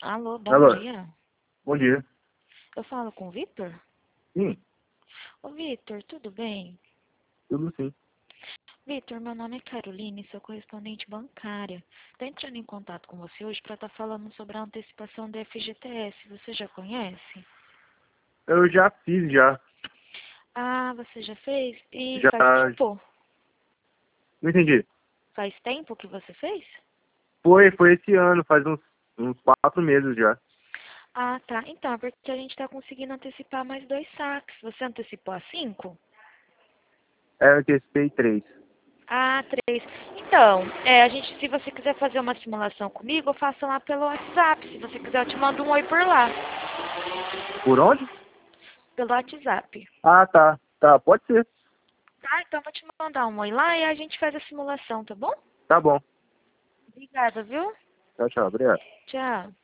Alô, bom Alô, dia. bom dia. Eu falo com o Vitor? Sim, Ô, Vitor, tudo bem? tudo sim. Vitor, meu nome é Caroline, sou correspondente bancária. Estou entrando em contato com você hoje para estar falando sobre a antecipação da FGTS. Você já conhece? Eu já fiz, já. Ah, você já fez? E Já. faz tempo? Não entendi. Faz tempo que você fez? Foi esse ano, faz uns 4 meses já. Ah, tá. Então, é porque a gente está conseguindo antecipar mais 2 saques. Você antecipou a 5? Eu antecipei 3. Ah, 3. Então, se você quiser fazer uma simulação comigo, faça lá pelo WhatsApp. Se você quiser, eu te mando um oi por lá. Por onde? Pelo WhatsApp. Ah, tá. Tá, pode ser. Tá, então eu vou te mandar um oi lá e a gente faz a simulação, tá bom? Tá bom. Obrigada, viu? Tchau, tchau. Obrigado. Tchau.